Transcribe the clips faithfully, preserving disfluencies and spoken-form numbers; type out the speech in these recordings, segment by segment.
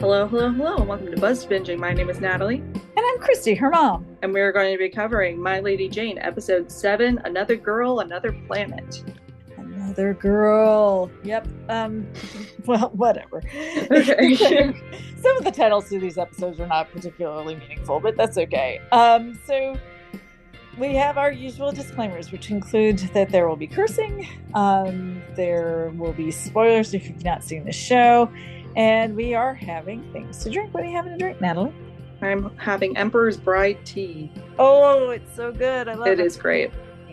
Hello, hello, hello, and welcome to Buzz Binging. My name is Natalie, And I'm Christy, her mom. and we are going to be covering My Lady Jane, Episode seven, Another Girl, Another Planet. Another girl. Yep. Um, well, whatever. Okay. Some of the titles to these episodes are not particularly meaningful, but that's okay. Um, so we have our usual disclaimers, which include that there will be cursing, um, there will be spoilers if you've not seen the show, and we are having things to drink. What are you having to drink, Natalie? I'm having Emperor's Bride tea. Oh, it's so good. I love it. It is great.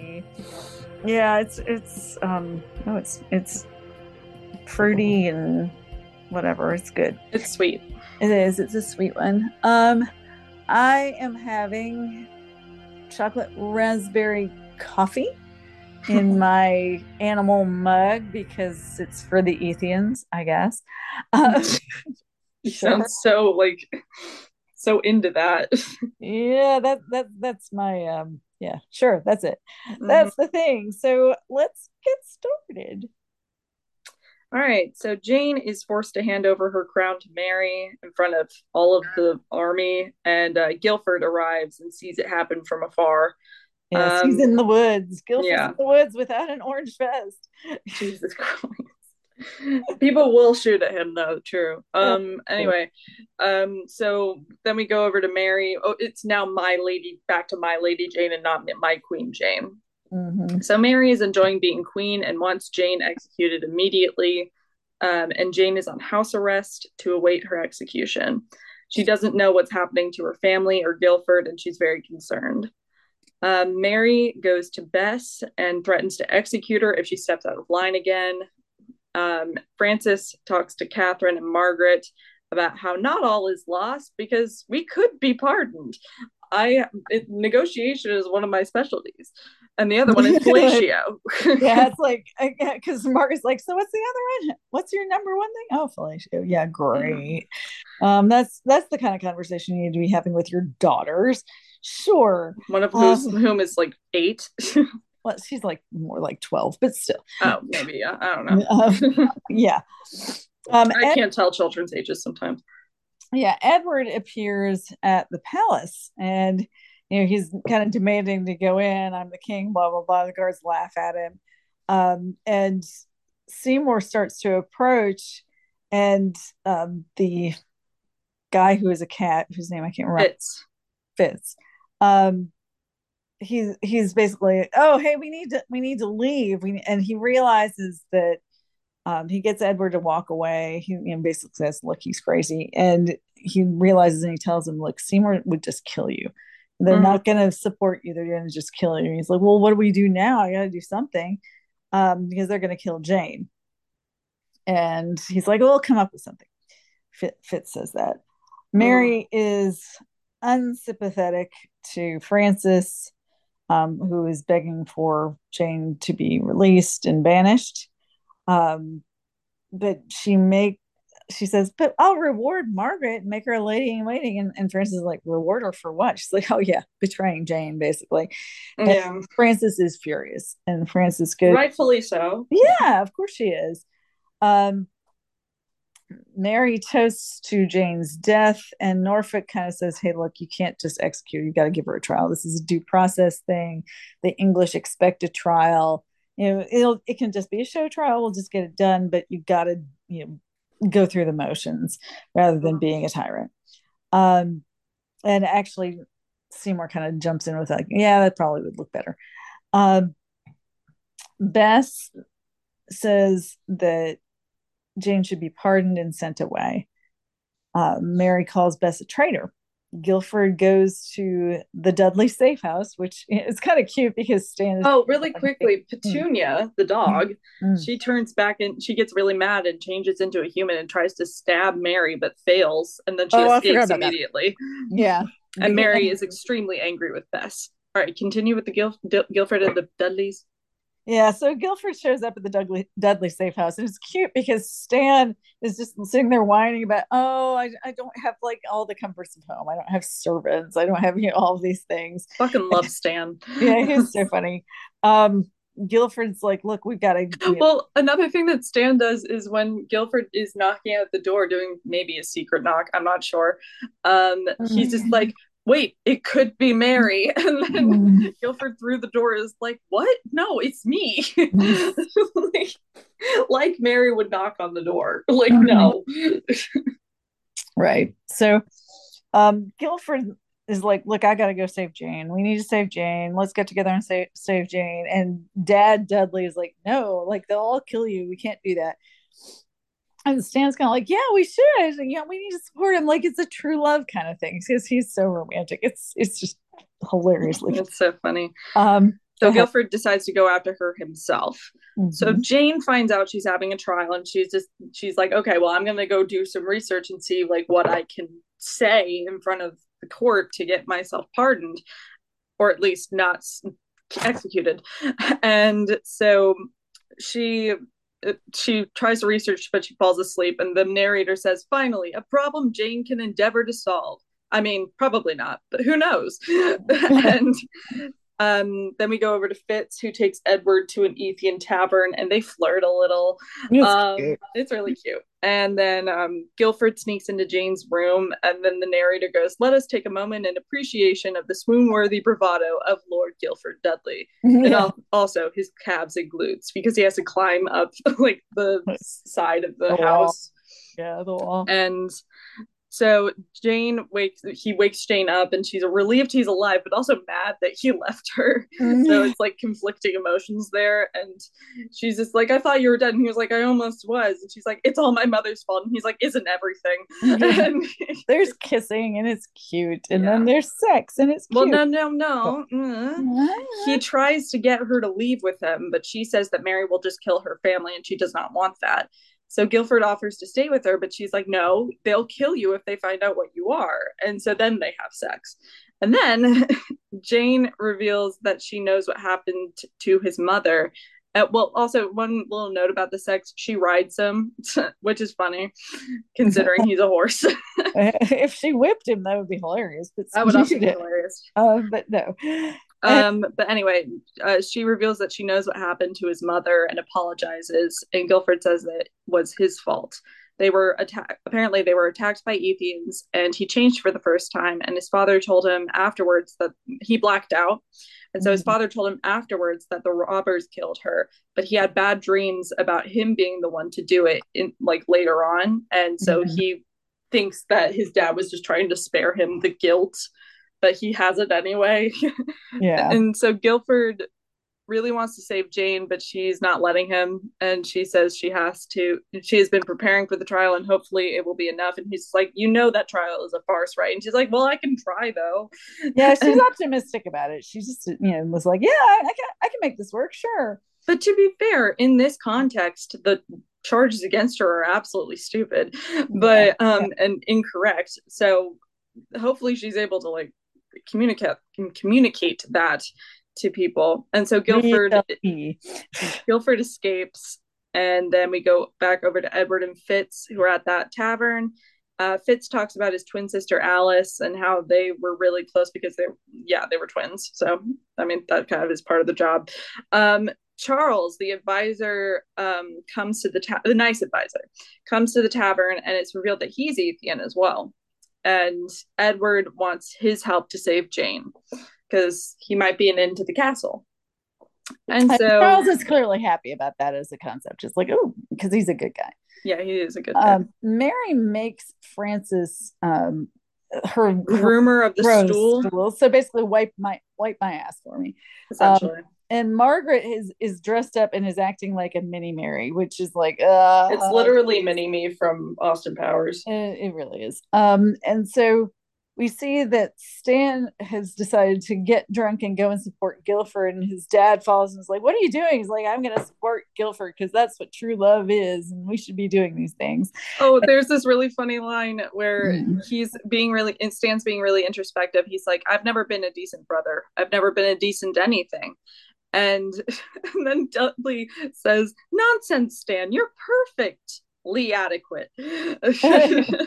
Yeah, it's it's um oh it's it's fruity and whatever. It's good. It's sweet. It is. It's a sweet one. Um, I am having chocolate raspberry coffee in my animal mug because it's for the Ethians, I guess. Uh, You sound so like so into that. yeah, that that that's my um yeah, sure, that's it. Mhm. That's the thing. So let's get started. All right, so Jane is forced to hand over her crown to Mary in front of all of the army, and uh, Guilford arrives and sees it happen from afar. Yes, Um, he's in the woods. Guilford's yeah. in the woods without an orange vest. Jesus Christ. People will shoot at him though, true. Um anyway, um so then we go over to Mary. Oh, it's now my lady, back to my Lady Jane and not my Queen Jane. Mm-hmm. So Mary is enjoying being queen and wants Jane executed immediately. Um, and Jane is on house arrest to await her execution. She doesn't know what's happening to her family or Guilford, and she's very concerned. Um, Mary goes to Bess and threatens to execute her if she steps out of line again. Um, Frances talks to Catherine and Margaret about how not all is lost because we could be pardoned. I it, negotiation is one of my specialties, and the other one is fellatio. Yeah, it's like because Margaret's like, so what's the other one? What's your number one thing? Oh, fellatio. Yeah, great. Um, that's that's the kind of conversation you need to be having with your daughters. Sure. One of whose um, whom is like eight. Well, she's like more like twelve, but still. Oh, maybe, yeah. I don't know. um, yeah. Um, I Ed- can't tell children's ages sometimes. Yeah, Edward appears at the palace and you know he's kind of demanding to go in. I'm the king, blah blah blah. The guards laugh at him. Um, and Seymour starts to approach, and um, the guy who is a cat, whose name I can't remember. Fitz. Fitz. Um, he's he's basically, oh hey, we need to we need to leave. We and he realizes that um, he gets Edward to walk away. He you know, basically says, look, he's crazy, and he realizes and he tells him, look, Seymour would just kill you. They're mm-hmm. not going to support you. They're going to just kill you. And he's like, well, what do we do now? I got to do something um, because they're going to kill Jane. And he's like, well, we'll come up with something. Fitz, Fitz says that. Mary mm-hmm. is unsympathetic to Frances, um, who is begging for Jane to be released and banished. Um, but she make she says, but I'll reward Margaret and make her a lady in waiting. And, and Frances is like, reward her for what? She's like, oh yeah, betraying Jane, basically. Yeah. And Frances is furious, and Frances goes, rightfully so. Yeah, of course she is. Um, Mary toasts to Jane's death, and Norfolk kind of says, hey, look, you can't just execute her. You got to give her a trial. This is a due process thing. The English expect a trial. You know, it'll it can just be a show trial. We'll just get it done, but you got to, you know, go through the motions rather than being a tyrant. Um, and actually, Seymour kind of jumps in with like, yeah, that probably would look better. Um, Bess says that Jane should be pardoned and sent away. Uh, Mary calls Bess a traitor. Guilford goes to the Dudley safe house, which is kind of cute because Stan is. Oh, really quickly, Petunia, the dog, mm. she turns back and she gets really mad and changes into a human and tries to stab Mary, but fails. And then she oh, escapes immediately. That. Yeah. And Mary is extremely angry with Bess. All right, continue with the Gil- Guilford and the Dudleys. Yeah, so Guilford shows up at the Dudley, Dudley safe house, and it's cute because Stan is just sitting there whining about, oh, I, I don't have like all the comforts of home. I don't have servants. I don't have you know, all of these things. Fucking love Stan. Yeah, he's so funny. Um, Guilford's like, look, we've got to. We Well, another thing that Stan does is when Guilford is knocking at the door, doing maybe a secret knock, I'm not sure. Um, he's just like, wait, it could be Mary. And then Guilford through the door is like, what? No, it's me. like, like Mary would knock on the door. Like, no. Right. So um Guilford is like, look, I gotta go save Jane. We need to save Jane. Let's get together and save save Jane. And Dad Dudley is like, no, like they'll all kill you. We can't do that. And Stan's kind of like, yeah, we should. Yeah, we need to support him. Like it's a true love kind of thing because he's so romantic. It's it's just hilariously. It's so funny. Um, so Guilford decides to go after her himself. Mm-hmm. So Jane finds out she's having a trial, and she's just she's like, okay, well, I'm gonna go do some research and see like what I can say in front of the court to get myself pardoned, or at least not executed. And so she she tries to research, but she falls asleep, and the narrator says, finally, a problem Jane can endeavor to solve. I mean, probably not, but who knows? And um, then we go over to Fitz, who takes Edward to an Ethian tavern, and they flirt a little. It's, um, it's really cute. And then um, Guilford sneaks into Jane's room, and then the narrator goes, let us take a moment in appreciation of the swoon-worthy bravado of Lord Guilford Dudley. Yeah. And al- also his calves and glutes, because he has to climb up like the side of the, the house. Wall. Yeah, the wall. And so Jane wakes, he wakes Jane up, and she's relieved he's alive, but also mad that he left her. Mm-hmm. So it's like conflicting emotions there. And she's just like, I thought you were dead. And he was like, I almost was. And she's like, it's all my mother's fault. And he's like, isn't everything? Yeah. And there's kissing and it's cute. And yeah. then there's sex and it's cute. Well, no, no, no. Mm. He tries to get her to leave with him, but she says that Mary will just kill her family, and she does not want that. So Guilford offers to stay with her, but she's like, no, they'll kill you if they find out what you are. And so then they have sex. And then Jane reveals that she knows what happened to his mother. Uh, well, also, one little note about the sex, she rides him, which is funny, considering he's a horse. If she whipped him, that would be hilarious. But that would also be hilarious. Uh, but no. Um, but anyway, uh, she reveals that she knows what happened to his mother and apologizes. And Guilford says that it was his fault. They were attacked. Apparently, they were attacked by Ethians, and he changed for the first time. And his father told him afterwards that he blacked out. And so his father told him afterwards that the robbers killed her, but he had bad dreams about him being the one to do it in like later on. And so mm-hmm. he thinks that his dad was just trying to spare him the guilt, but he has it anyway. Yeah. And so Guilford really wants to save Jane, but she's not letting him. And she says she has to, she has been preparing for the trial, and hopefully it will be enough. And he's like, you know, that trial is a farce, right? And she's like, well, I can try though. Yeah, she's optimistic about it. She just, you know, was like, yeah, I can, I can make this work. Sure. But to be fair, in this context, the charges against her are absolutely stupid, but, yeah, um, yeah. and incorrect. So hopefully she's able to like communicate, communicate that to people. And so Guilford Guilford escapes, and then we go back over to Edward and Fitz, who are at that tavern. uh Fitz talks about his twin sister Alice and how they were really close because they yeah they were twins. So I mean that kind of is part of the job. um Charles, the advisor, um comes to the ta- the nice advisor comes to the tavern, and it's revealed that he's Ethian as well. And Edward wants his help to save Jane, because he might be an end to the castle. And so Charles is clearly happy about that as a concept. Just like, oh, because he's a good guy. Yeah, he is a good guy. Um, Mary makes Frances um, her groomer of the stool. stool. So basically, wipe my wipe my ass for me. Essentially. Um, and Margaret is is dressed up and is acting like a mini Mary, which is like, uh, it's literally mini me from Austin Powers. It, it really is. Um, and so we see that Stan has decided to get drunk and go and support Guilford, and his dad follows and is like, what are you doing? He's like, I'm going to support Guilford because that's what true love is, and we should be doing these things. Oh, there's this really funny line where mm. he's being really, Stan's being really introspective. He's like, I've never been a decent brother. I've never been a decent anything. And, and then Dudley says, nonsense, Stan, you're perfectly adequate. Well,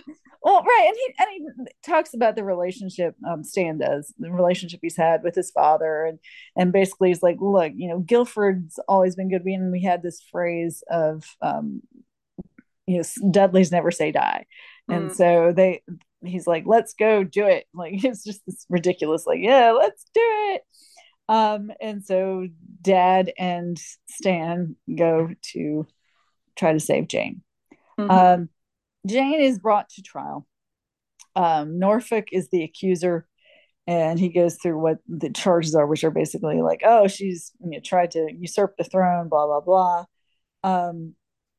Well, right, and he and he talks about the relationship. Um, Stan does the relationship he's had with his father, and and basically he's like, look, you know, Guilford's always been good to me, and we had this phrase of, um, you know, Dudley's never say die, and Mm. so they, he's like, let's go do it. Like it's just this ridiculous, like, yeah, let's do it. Um, and so Dad and Stan go to try to save Jane. Mm-hmm. Um, Jane is brought to trial. Um, Norfolk is the accuser, and he goes through what the charges are, which are basically like, oh, she's, you know, tried to usurp the throne, blah blah blah. Um,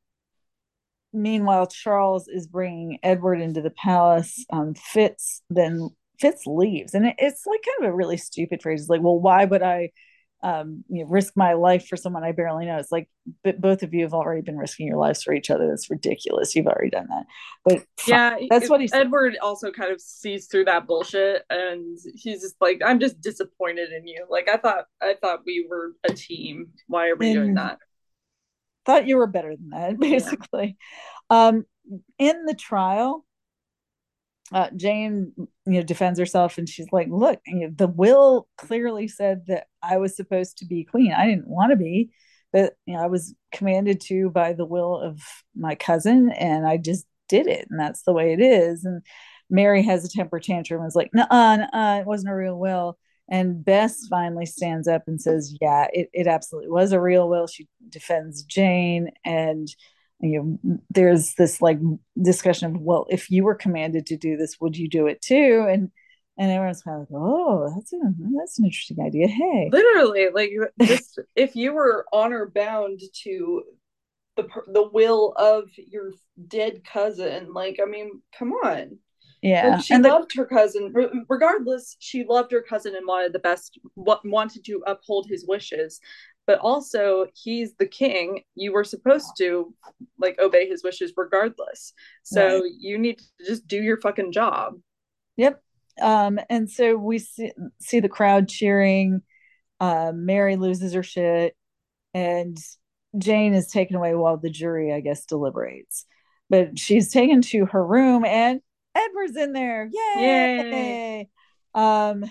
Meanwhile, Charles is bringing Edward into the palace. Um, Fitz then Fitz leaves, and it, it's like kind of a really stupid phrase. It's like, well, why would I, um, you know, risk my life for someone I barely know? It's like, but both of you have already been risking your lives for each other. That's ridiculous. You've already done that. But fine. Yeah, That's it, what he said. Edward also kind of sees through that bullshit, and he's just like, "I'm just disappointed in you. Like, I thought, I thought we were a team. Why are we doing And that?" thought you were better than that, Yeah. basically. Um, in the trial, uh, Jane, you know, defends herself, and she's like, "Look, you know, the will clearly said that I was supposed to be queen. I didn't want to be, but you know, I was commanded to by the will of my cousin, and I just did it, and that's the way it is." And Mary has a temper tantrum and is like, "Nuh-uh, nuh-uh, it wasn't a real will." And Bess finally stands up and says, "Yeah, it, it absolutely was a real will." She defends Jane, and you know, there's this like discussion of, well, if you were commanded to do this, would you do it too? And and everyone's kind of like, oh, that's a that's an interesting idea. Hey, Literally, like just if you were honor bound to the the will of your dead cousin, like I mean, come on. Like yeah, she and the loved her cousin. Regardless, she loved her cousin and wanted the best, wanted to uphold his wishes. But also, he's the king. You were supposed to like obey his wishes regardless. right, So you need to just do your fucking job. yep. Um, and so we see see the crowd cheering. Uh, Mary loses her shit, and Jane is taken away while the jury, I guess, deliberates. But she's taken to her room, and Edward's in there. Yay! Yay! Um,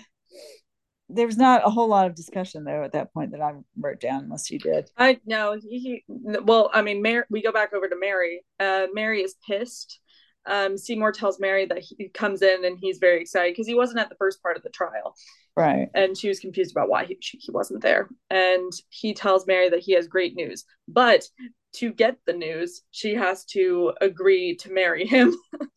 there's not a whole lot of discussion though at that point that I wrote down, unless you did. I no, he, he well, I mean, Mary, we go back over to Mary. Uh, Mary is pissed. Um, Seymour tells Mary that he comes in and he's very excited because he wasn't at the first part of the trial, Right. and she was confused about why he, she, he wasn't there. And he tells Mary that he has great news, but to get the news, she has to agree to marry him.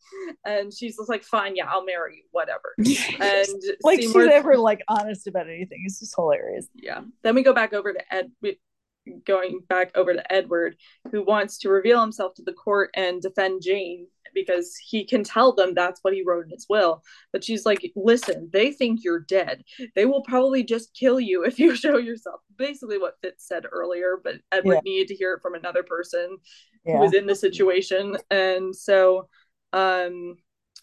And she's just like, "Fine, yeah, I'll marry you, whatever." And Like she's Seymour, ever like honest about anything. It's just hilarious. yeah. Then we go back over to Ed. We, going back over to Edward, who wants to reveal himself to the court and defend Jane because he can tell them that's what he wrote in his will. But she's like, listen, they think you're dead. They will probably just kill you if you show yourself. Basically, what Fitz said earlier, but Edward Yeah. needed to hear it from another person who Yeah. was in the situation. And so um,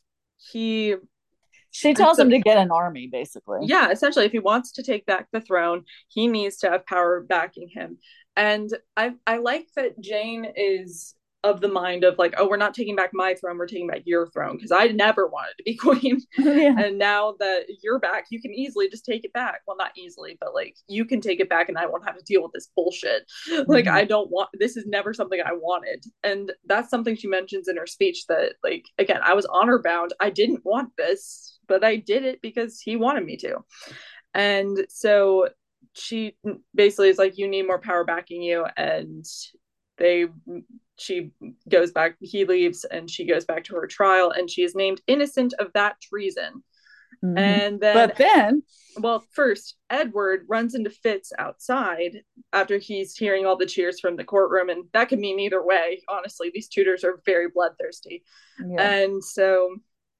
he She tells so him to get an army, basically. yeah, essentially, if he wants to take back the throne, he needs to have power backing him. And I I like that Jane is of the mind of like, oh, we're not taking back my throne, we're taking back your throne because I never wanted to be queen. Yeah. And now that you're back, you can easily just take it back. Well, not easily, but like you can take it back and I won't have to deal with this bullshit. Like Mm-hmm. I don't want this is never something I wanted. And that's something she mentions in her speech that like again, I was honor bound. I didn't want this, but I did it because he wanted me to. And so she basically is like, you need more power backing you. And they, she goes back, he leaves, and she goes back to her trial, and she is named innocent of that treason. Mm-hmm. And then, But then, well, first, Edward runs into Fitz outside after he's hearing all the cheers from the courtroom. And that could mean either way. Honestly, these tutors are very bloodthirsty. yeah. And so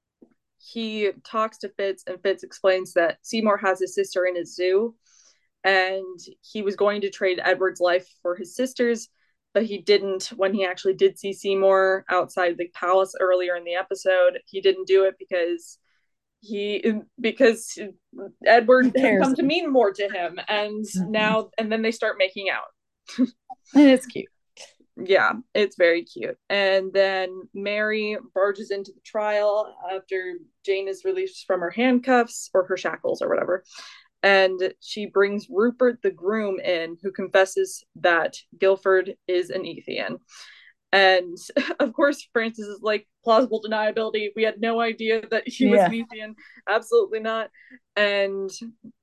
he talks to Fitz, and Fitz explains that Seymour has his sister in his zoo, and he was going to trade Edward's life for his sister's, but he didn't. When he actually did see Seymour outside the palace earlier in the episode, he didn't do it because he because Edward had come to mean more to him, and Mm-hmm. now and then they start making out. And it's cute. Yeah, it's very cute. And then Mary barges into the trial after Jane is released from her handcuffs or her shackles or whatever. And she brings Rupert the groom in, who confesses that Guilford is an Ethian. And of course, Francis is like, plausible deniability. We had no idea that he was Yeah. an Ethian. Absolutely not. And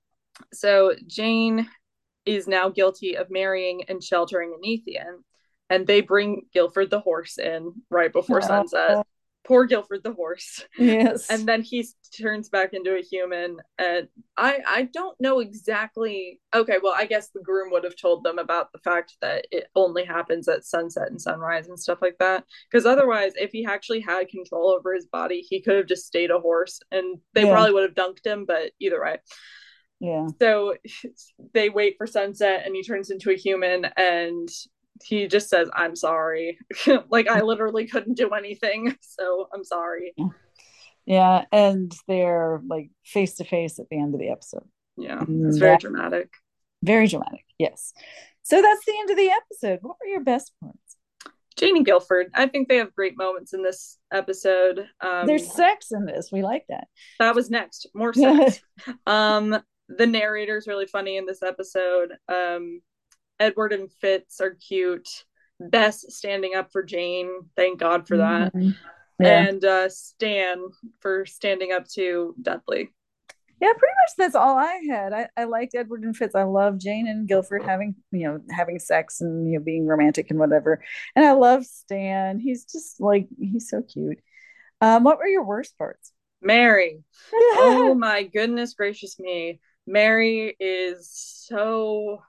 so Jane is now guilty of marrying and sheltering an Ethian. And they bring Guilford the horse in right before sunset. Oh, Poor Guilford the horse. yes. And then he turns back into a human. And I I don't know exactly. Okay, well, I guess the groom would have told them about the fact that it only happens at sunset and sunrise and stuff like that. Because otherwise, if he actually had control over his body, he could have just stayed a horse, and they Yeah. probably would have dunked him. But either way, Yeah. so they wait for sunset, and he turns into a human, and he just says, "I'm sorry." Like, I literally couldn't do anything, so I'm sorry. Yeah. And they're like face to face at the end of the episode. Yeah, it's And very that dramatic. very dramatic. Yes. So that's the end of the episode. What were your best parts? Jane and Guilford, I think they have great moments in this episode. There's Um, sex in this. We like that. that was next, more sex. Um, the narrator's really funny in this episode. Um, Edward and Fitz are cute. Bess standing up for Jane, thank God for that. Mm-hmm. Yeah. And uh, Stan for standing up to Dudley. Yeah, pretty much that's all I had. I, I liked Edward and Fitz. I love Jane and Guilford having, you know, having sex and, you know, being romantic and whatever. And I love Stan. He's just like, he's so cute. Um, what were your worst parts? Mary. Oh my goodness gracious me. Mary is so,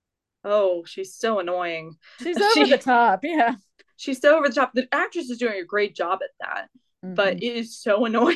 oh, she's so annoying. She's over the She top. Yeah. she's so over the top. The actress is doing a great job at that, but Mm-hmm. it is so annoying.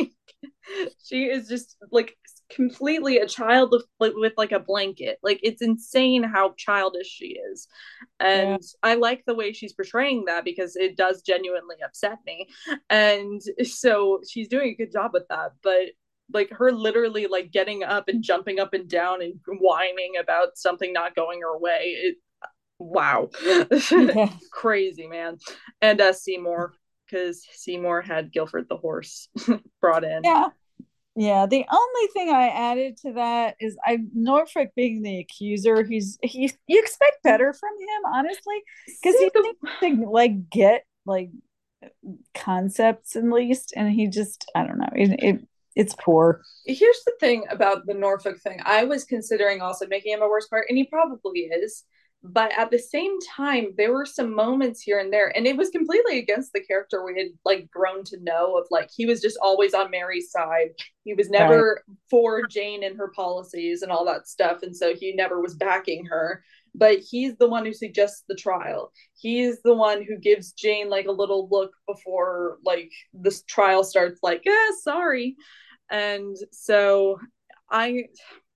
She is just like completely a child with, like, with like a blanket. Like, it's insane how childish she is. Yeah. And I like the way she's portraying that because it does genuinely upset me. And so she's doing a good job with that. But like, her literally like getting up and jumping up and down and whining about something not going her way, it, wow. Yeah. Crazy, man. And uh Seymour, because Seymour had Guilford the horse brought in. Yeah. Yeah, the only thing I added to that is I Norfolk being the accuser. He's he you expect better from him, honestly, because See, he the seems to like get like concepts at least, and he just I don't know. It, it it's poor. here's the thing about the Norfolk thing. I was considering also making him a worse part, and he probably is. But at the same time, there were some moments here and there, and it was completely against the character we had like grown to know of. Like, he was just always on Mary's side. He was Right. never for Jane and her policies and all that stuff, and so he never was backing her. But he's the one who suggests the trial. He's the one who gives Jane like a little look before like this trial starts, like, yeah, sorry. And so I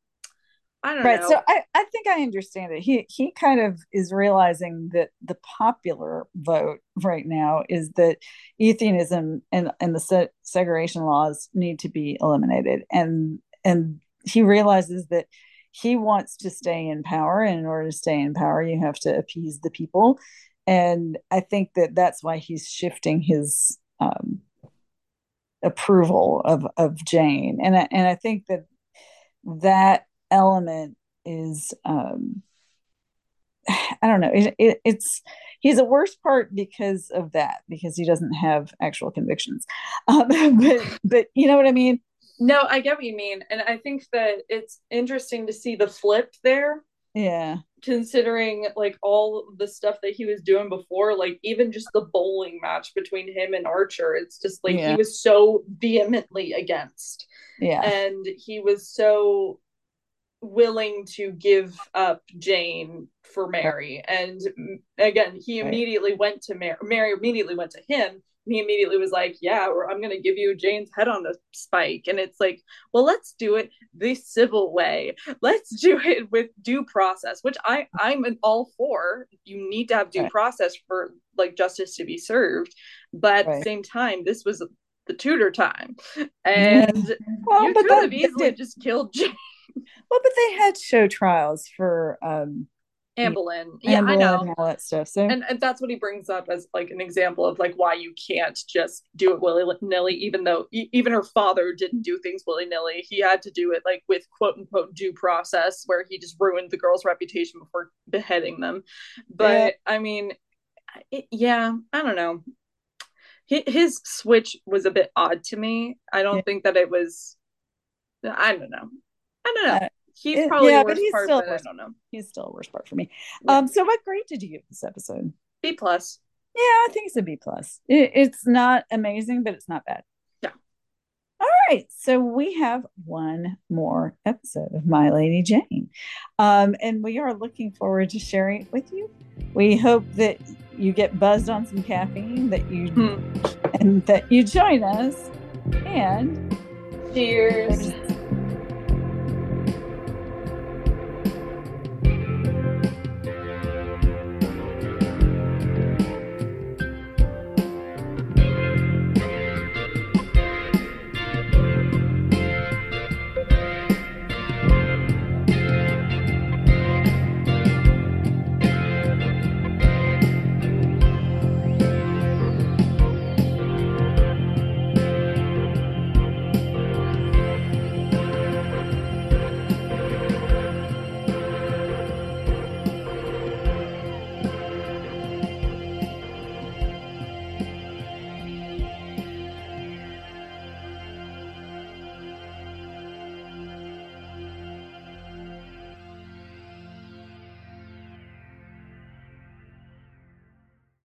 I don't Right. So know. I, I think I understand it. He he kind of is realizing that the popular vote right now is that Ethianism and, and the se- segregation laws need to be eliminated. And and he realizes that he wants to stay in power. And in order to stay in power, you have to appease the people. And I think that that's why he's shifting his um, approval of, of Jane. And I, and I think that that element is um I don't know it, it, it's he's a worse part because of that, because he doesn't have actual convictions, um but but you know what I mean. No, I get what you mean. And I think that it's interesting to see the flip there, Yeah. considering like all the stuff that he was doing before, like even just the bowling match between him and Archer. It's just like he Yeah. was so vehemently against, Yeah. and he was so willing to give up Jane for Right. Mary. And mm, again, he Right. immediately went to Mary. Mary immediately went to him. And he immediately was like, yeah, or I'm going to give you Jane's head on a spike. And it's like, well, let's do it the civil way. Let's do it with due process, which I, I'm an all for. You need to have due Right. process for like justice to be served. But at the Right. same time, this was the Tudor time. Yeah. And Well, you but could that have they easily did just killed Jane. well, but they had show trials for um Anne Boleyn. Yeah, Anne I Boleyn know. and all that stuff. So And, and that's what he brings up as like an example of like why you can't just do it willy-nilly, even though e- even her father didn't do things willy-nilly. He had to do it like with quote unquote due process, where he just ruined the girl's reputation before beheading them. yeah, But I mean, it, yeah, I don't know. His switch was a bit odd to me. I yeah, don't think that it was. I don't know. I don't know. uh, He's it, probably the yeah, but worst he's part, still but I worst. don't know. He's still a worst part for me. Yeah, Um, so what grade did you give this episode? B plus. Yeah, I think it's a B plus. It, it's not amazing, but it's not bad. Yeah. All right, so we have one more episode of My Lady Jane, um, and we are looking forward to sharing it with you. We hope that you get buzzed on some caffeine, that you hmm. and that you join us. And cheers.